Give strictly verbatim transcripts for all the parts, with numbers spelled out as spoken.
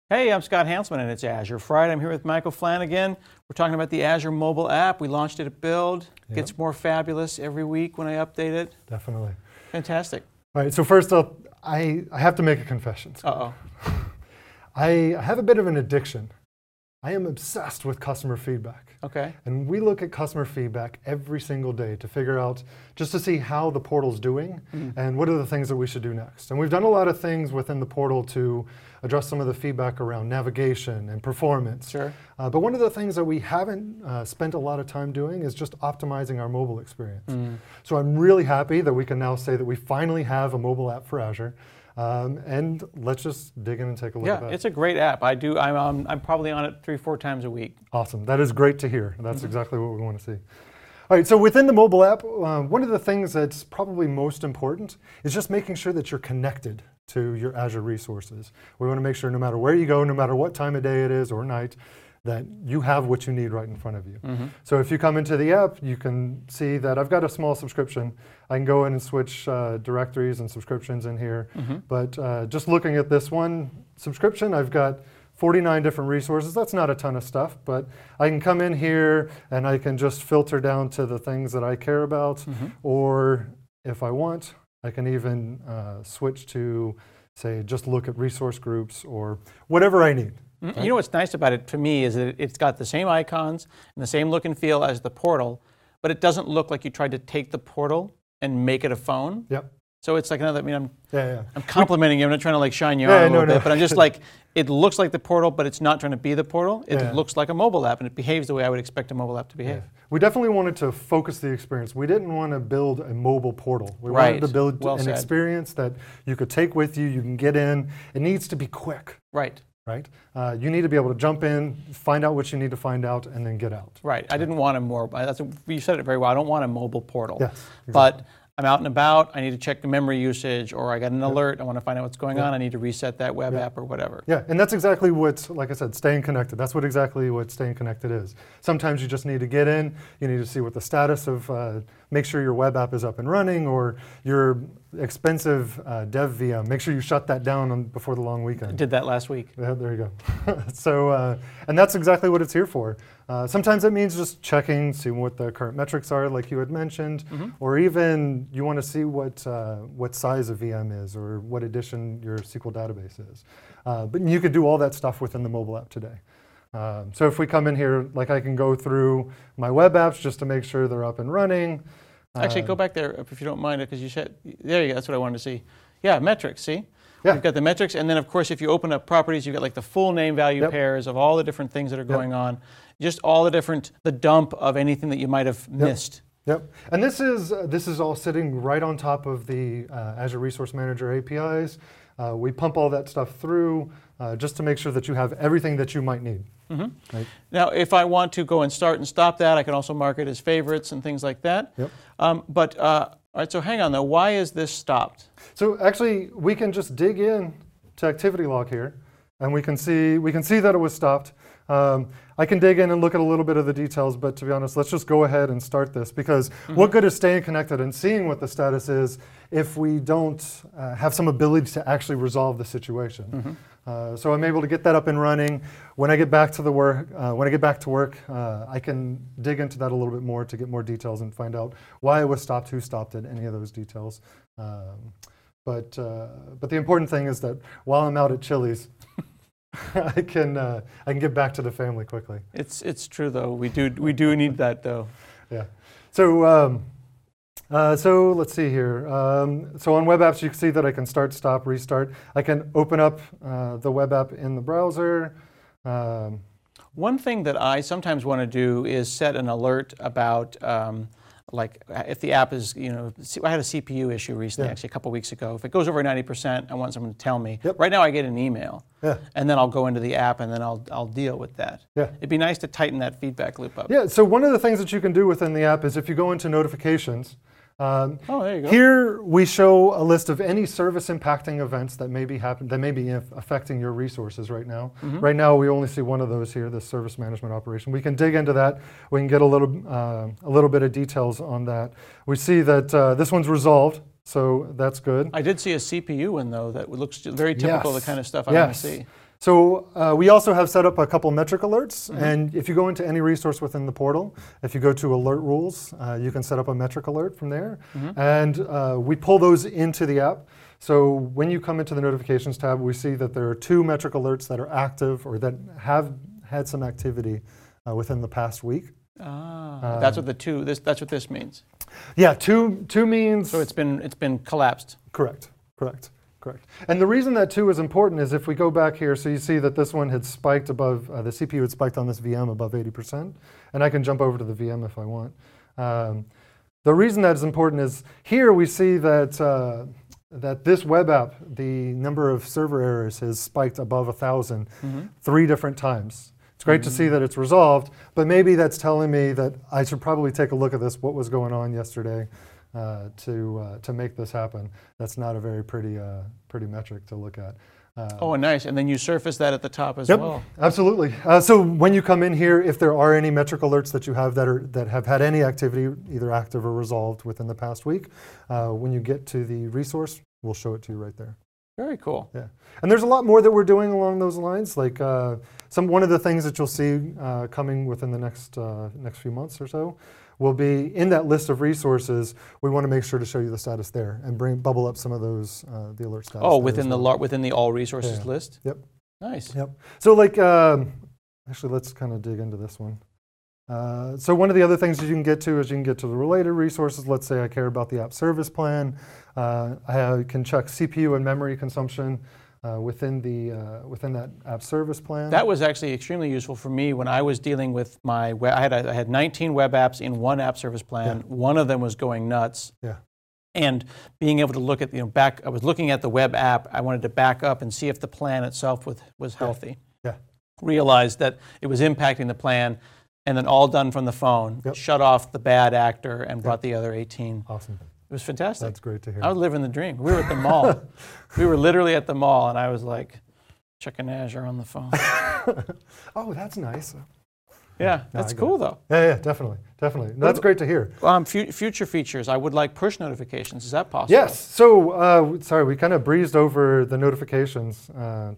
Hey, I'm Scott Hanselman, and it's Azure Friday. I'm here with Michael Flanagan. We're talking about the Azure mobile app. We launched it at Build. It Yep. gets more fabulous every week when I update it. Definitely. Fantastic. All right, so first up, I, I have to make a confession. Uh-oh. I have a bit of an addiction. I am obsessed with customer feedback. Okay. And we look at customer feedback every single day to figure out, just to see how the portal's doing Mm-hmm. and what are the things that we should do next. And we've done a lot of things within the portal to address some of the feedback around navigation and performance. Sure. Uh, but one of the things that we haven't uh, spent a lot of time doing is just optimizing our mobile experience. Mm. So I'm really happy that we can now say that we finally have a mobile app for Azure. Um, and let's just dig in and take a look Yeah, at that. it's a great app. I do. I'm. Um, I'm probably on it three, four times a week. Awesome. That is great to hear. That's mm-hmm. exactly what we want to see. All right, so within the mobile app, uh, one of the things that's probably most important is just making sure that you're connected to your Azure resources. We want to make sure no matter where you go, no matter what time of day it is or night, that you have what you need right in front of you. Mm-hmm. So if you come into the app, you can see that I've got a small subscription. I can go in and switch uh, directories and subscriptions in here. Mm-hmm. But uh, just looking at this one subscription, I've got forty-nine different resources. That's not a ton of stuff, but I can come in here and I can just filter down to the things that I care about. Mm-hmm. Or if I want, I can even uh, switch to, say, just look at resource groups or whatever I need. Mm-hmm. You know what's nice about it for me is that it's got the same icons and the same look and feel as the portal, but it doesn't look like you tried to take the portal and make it a phone. Yep. So it's like another, I mean, I'm, yeah, yeah. I'm complimenting you. I'm not trying to like shine you Yeah, on a little no, bit, no. but I'm just like, it looks like the portal, but it's not trying to be the portal. It Yeah. looks like a mobile app, and it behaves the way I would expect a mobile app to behave. Yeah. We definitely wanted to focus the experience. We didn't want to build a mobile portal. We Right. wanted to build Well an said. experience that you could take with you, you can get in. It needs to be quick, Right. right? Uh, you need to be able to jump in, find out what you need to find out, and then get out. Right. I didn't want a more, that's a, you said it very well. I don't want a mobile portal. Yes, exactly. But I'm out and about, I need to check the memory usage, or I got an Yep. alert, I want to find out what's going Yep. on, I need to reset that web Yep. app or whatever. Yeah, and that's exactly what, like I said, staying connected. That's what exactly what staying connected is. Sometimes you just need to get in, you need to see what the status of, uh, make sure your web app is up and running, or your expensive uh, dev V M, make sure you shut that down on, before the long I weekend. did that last week. Yeah, there you go. so, uh, and that's exactly what it's here for. Uh, sometimes it means just checking, seeing what the current metrics are, like you had mentioned, Mm-hmm. or even you want to see what uh, what size a V M is or what edition your S Q L database is. Uh, but you could do all that stuff within the mobile app today. Um, so if we come in here, like I can go through my web apps just to make sure they're up and running. Actually, Uh, go back there if you don't mind, because you said, there you go, that's what I wanted to see. Yeah, metrics, see? Yeah. You've got the metrics, and then of course if you open up properties, you've got like the full name value Yep. pairs of all the different things that are Yep. going on. Just all the different, the dump of anything that you might have missed. Yep, and this is uh, this is all sitting right on top of the uh, Azure Resource Manager A P Is. Uh, we pump all that stuff through uh, just to make sure that you have everything that you might need. Mm-hmm. Right? Now, if I want to go and start and stop that, I can also mark it as favorites and things like that. Yep. Um, but, uh, all right, so hang on though, why is this stopped? So actually, we can just dig in to activity log here, and we can see we can see that it was stopped. Um, I can dig in and look at a little bit of the details, but to be honest, let's just go ahead and start this, because mm-hmm. what good is staying connected and seeing what the status is if we don't uh, have some ability to actually resolve the situation? Mm-hmm. Uh, so I'm able to get that up and running. When I get back to the work, uh, when I get back to work, uh, I can dig into that a little bit more to get more details and find out why it was stopped, who stopped it, any of those details. Um, but uh, but the important thing is that while I'm out at Chili's, I can uh, I can get back to the family quickly. It's it's true though. We do we do need that though. Yeah. So. Um, Uh, so let's see here. Um, so on web apps, you can see that I can start, stop, restart. I can open up uh, the web app in the browser. Um, One thing that I sometimes want to do is set an alert about, um, like, if the app is, you know, I had a C P U issue recently, Yeah. actually a couple weeks ago. If it goes over ninety percent, I want someone to tell me. Yep. Right now, I get an email, yeah. and then I'll go into the app, and then I'll I'll deal with that. Yeah. It'd be nice to tighten that feedback loop up. Yeah. So one of the things that you can do within the app is if you go into notifications. Um, oh, there you go. Here we show a list of any service impacting events that may be happen that may be affecting your resources right now. Mm-hmm. Right now we only see one of those here, the service management operation. We can dig into that. We can get a little uh, a little bit of details on that. We see that uh, this one's resolved, so that's good. I did see a C P U one though that looks very typical Yes. of the kind of stuff I yes. want to see. So uh, we also have set up a couple metric alerts, Mhm. and if you go into any resource within the portal, if you go to alert rules, uh, you can set up a metric alert from there, Mhm. and uh, we pull those into the app. So when you come into the notifications tab, we see that there are two metric alerts that are active or that have had some activity uh, within the past week. Ah, that's what the two. This that's what this means. Yeah, two two means So it's been it's been collapsed. correct, correct. Correct. And the reason that two is important is if we go back here, so you see that this one had spiked above, uh, the C P U had spiked on this V M above eighty percent. And I can jump over to the V M if I want. Um, the reason that is important is here we see that, uh, that this web app, the number of server errors has spiked above one thousand Mhm. three different times. It's great to see that it's resolved, but maybe that's telling me that I should probably take a look at this, what was going on yesterday. Uh, to uh, to make this happen. That's not a very pretty uh, pretty metric to look at. Uh, Oh, nice. And then you surface that at the top as yep, well. absolutely. Uh, so when you come in here, if there are any metric alerts that you have that are that have had any activity, either active or resolved within the past week, uh, when you get to the resource, we'll show it to you right there. Very cool. Yeah, and there's a lot more that we're doing along those lines. Like uh, some one of the things that you'll see uh, coming within the next uh, next few months or so will be in that list of resources. We want to make sure to show you the status there and bring bubble up some of those uh, the alert status. Oh, there within as the well. lar- within the all resources Yeah. list. Yep. Nice. Yep. So like, um, actually, let's kind of dig into this one. Uh, so one of the other things that you can get to is you can get to the related resources. Let's say I care about the app service plan. Uh, I have- can check C P U and memory consumption uh, within the uh, within that app service plan. That was actually extremely useful for me when I was dealing with my web. I had I had nineteen web apps in one app service plan. Yeah. One of them was going nuts. Yeah. And being able to look at, you know, back, I was looking at the web app. I wanted to back up and see if the plan itself was, was healthy. Yeah. Realized that it was impacting the plan, and then all done from the phone. Yep. Shut off the bad actor and brought the other eighteen. Awesome. It was fantastic. That's great to hear. I was living the dream. We were at the mall. We were literally at the mall, and I was like, checking Azure on the phone. Oh, that's nice. Yeah, No, that's I get cool it. though. Yeah, yeah, definitely, definitely. That's great to hear. Um, fu- future features, I would like push notifications. Is that possible? Yes. So, uh, sorry, we kind of breezed over the notifications. Uh,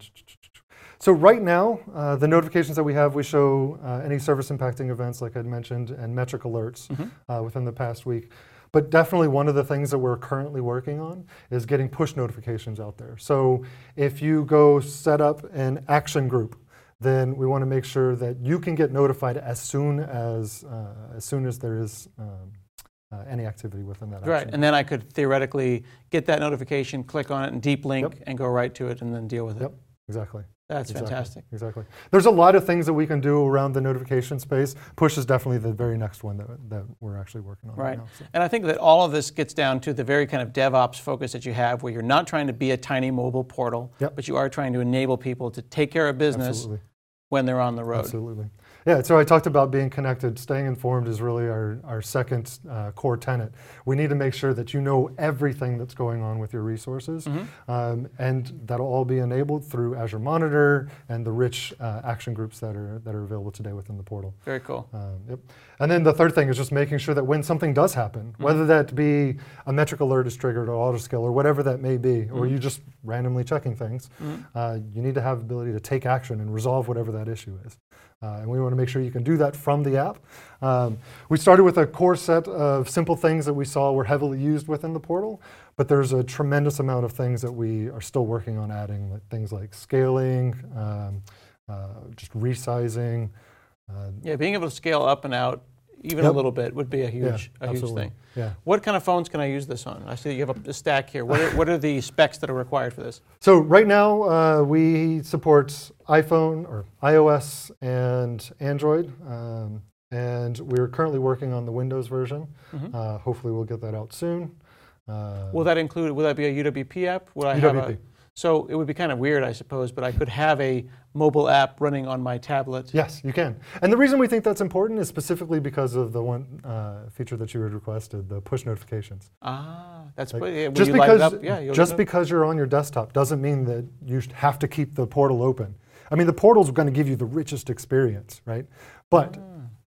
so right now, uh, the notifications that we have, we show uh, any service impacting events, like I'd mentioned, and metric alerts Mhm. uh, within the past week. But definitely one of the things that we're currently working on is getting push notifications out there. So if you go set up an action group, then we want to make sure that you can get notified as soon as uh, as soon as there is um, uh, any activity within that Right, action. and then I could theoretically get that notification, click on it, and deep link, Yep. and go right to it, and then deal with it. Yep, exactly. That's Exactly, fantastic. Exactly. There's a lot of things that we can do around the notification space. Push is definitely the very next one that, that we're actually working on right, Right, now. So. and I think that all of this gets down to the very kind of DevOps focus that you have, where you're not trying to be a tiny mobile portal, Yep. but you are trying to enable people to take care of business Absolutely. when they're on the road. Absolutely. Yeah, so I talked about being connected. Staying informed is really our, our second uh, core tenet. We need to make sure that you know everything that's going on with your resources. Mhm. Um, and that'll all be enabled through Azure Monitor and the rich uh, action groups that are, that are available today within the portal. Very cool. Um, yep. And then the third thing is just making sure that when something does happen, Mm-hmm. whether that be a metric alert is triggered or autoscale or whatever that may be, or Mhm. you just randomly checking things, Mhm. uh, you need to have the ability to take action and resolve whatever that issue is. Uh, and we want to make sure you can do that from the app. Um, we started with a core set of simple things that we saw were heavily used within the portal, but there's a tremendous amount of things that we are still working on adding, like things like scaling, um, uh, just resizing. Uh, Yeah, being able to scale up and out even Yep. a little bit would be a huge, yeah, a huge absolutely. thing. Yeah. What kind of phones can I use this on? I see you have a, a stack here. What are, what are the specs that are required for this? So right now uh, we support iPhone or iOS and Android, um, and we're currently working on the Windows version. Mhm. Uh, hopefully we'll get that out soon. Uh, Will that include, will that be a U W P app? Would I U have W P. a, so it would be kind of weird, I suppose, but I could have a mobile app running on my tablet. Yes, you can. And the reason we think that's important is specifically because of the one uh, feature that you had requested, the push notifications. Ah, that's Like, pretty, yeah, when just you light it because, up, yeah, you'll just get it. because you're on your desktop doesn't mean that you sh- have to keep the portal open. I mean, the portal's going to give you the richest experience, right? But Ah.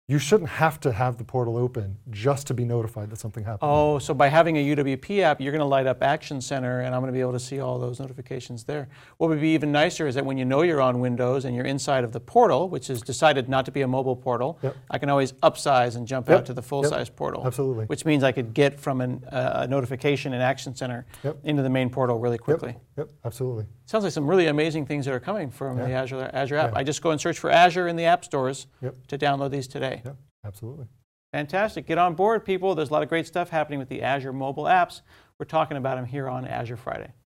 you shouldn't have to have the portal open just to be notified that something happened. Oh, so by having a U W P app, you're going to light up Action Center, and I'm going to be able to see all those notifications there. What would be even nicer is that when you know you're on Windows and you're inside of the portal, which is decided not to be a mobile portal, Yep. I can always upsize and jump Yep. out to the full-size Yep. portal. Absolutely. Which means I could get from an, uh, a notification in Action Center Yep. into the main portal really quickly. Yep, yep, absolutely. Sounds like some really amazing things that are coming from Yeah. the Azure, Azure app. Yeah. I just go and search for Azure in the app stores Yep. to download these today. Yep, absolutely. Fantastic. Get on board, people. There's a lot of great stuff happening with the Azure mobile apps. We're talking about them here on Azure Friday.